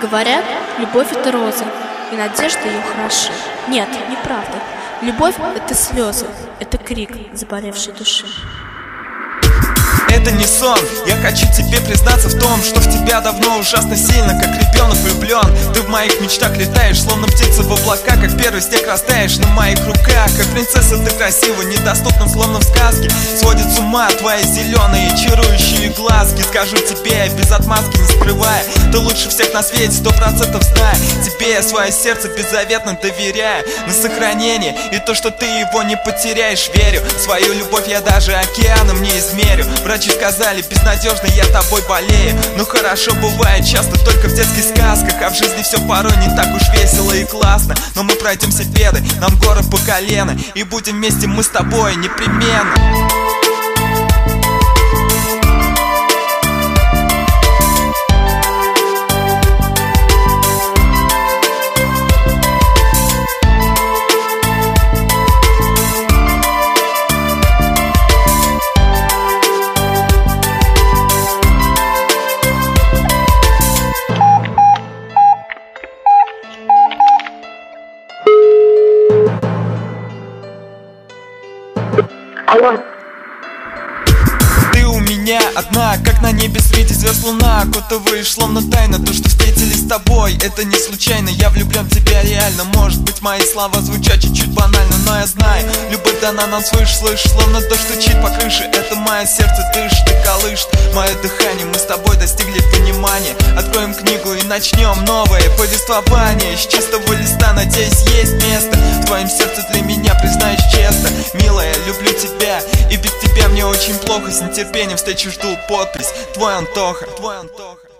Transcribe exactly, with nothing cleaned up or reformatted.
Говорят, любовь — это роза, и надежда ее хороши. Нет, неправда. Любовь — это слезы, это крик заболевшей души. Это не сон, я хочу тебе признаться в том, что в тебя давно ужасно сильно, как ребенок влюблен. Ты в моих мечтах летаешь, словно птица в облака, как первый снег растаешь на моих руках. Как принцесса ты красива, недоступна, словно в сказке. Сводит с ума твои зеленые чарующие глазки. Скажу тебе без отмазки, не скрывая, ты лучше всех на свете, сто процентов знай. Тебе я свое сердце беззаветно доверяю на сохранение, и то, что ты его не потеряешь, верю. Свою любовь я даже океаном не измерю. Врачи сказали, безнадежно я тобой болею. Ну хорошо, бывает часто только в детских сказках, а в жизни все порой не так уж весело и классно. Но мы пройдем все беды, нам горы по колено, и будем вместе мы с тобой непременно. Алло. Ты у меня одна, как на небе среди звезд луна. Окутываешь словно тайна то, что встретились с тобой. Это не случайно, я влюблен в тебя реально. Может быть, мои слова звучат чуть-чуть банально, но я знаю, любовь дана нам свыше, слышишь, словно дождь стучит по крыше. Это мое сердце дышит и колышет мое дыхание. Мы с тобой достигли понимания. Откроем книгу и начнем новое повествование. С чистого листа, надеюсь, есть место в твоем сердце для меня, признаюсь честно. Милая, люблю тебя, и без тебя мне очень плохо. С нетерпением встречи жду подпись. Твой Антоха, твой Антоха.